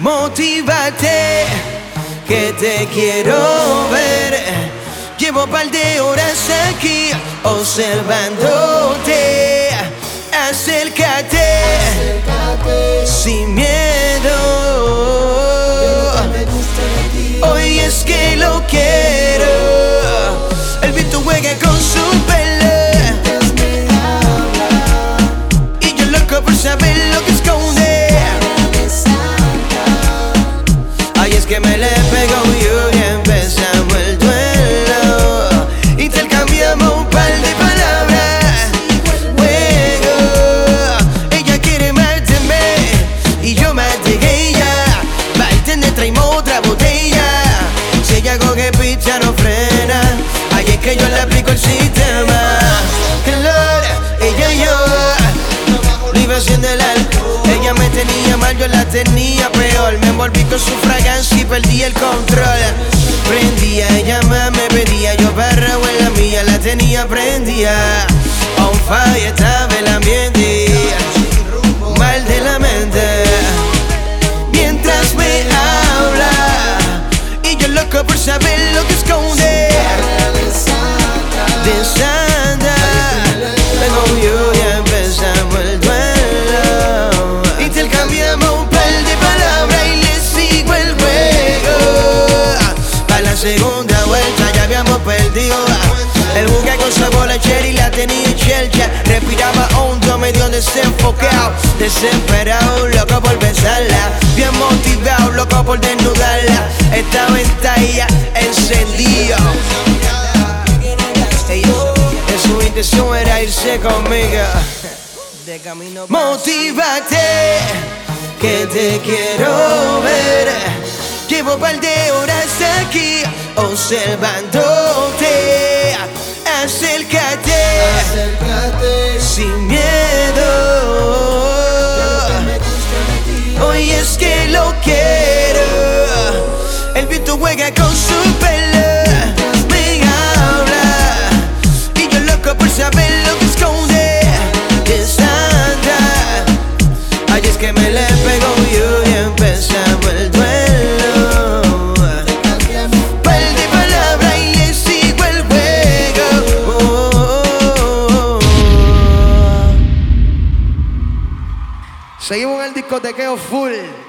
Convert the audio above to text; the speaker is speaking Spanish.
Motívate, que te quiero ver. Llevo par de horas aquí observándote. Acércate, sin miedo. Hoy es que lo quiero. El viento juega con su pelo y yo loco por saber lo que esconde. Ay, es que me le pegó yo y empezamos el duelo. Intercambiamos un par de palabras. Luego ella quiere más de mí y yo más de ella. Bartender, traemos otra botella. Si ella coge picha no frena. Ay, es que yo le aplico el sistema. Calor, ella y yo libación del alcohol. Ella me tenía mal, yo la tenía peor. Me envolví con su fragancia y perdí el control. Prendía, ella más me pedía. Yo barra o en la mía la tenía prendida. On fire estaba el ambiente, mal de la mente. Mientras me habla y yo loco por saber lo que esconde. Desanda, tengo yo y empezamos el duelo. Intercambiamos un par de palabras y le sigo el juego. Para la segunda vuelta ya habíamos perdido. El buque con sabor a cherry la tenía chelcha. Respiraba hondo, medio desenfocado, desesperado, loco por besarla. Bien motivado, loco por desnudarla. Estaba en talla, encendido. Su intención era irse conmigo. De camino. Motívate, que te quiero ver. Llevo par de horas aquí observándote. Acércate, sin miedo. Hoy es que lo quiero. El viento juega con su pelo. Por saber lo que esconde. Desanda. Ay, es que me le pegó yo y empezamos el duelo. Par de palabras y le sigo el juego. Seguimos en el discotequeo full.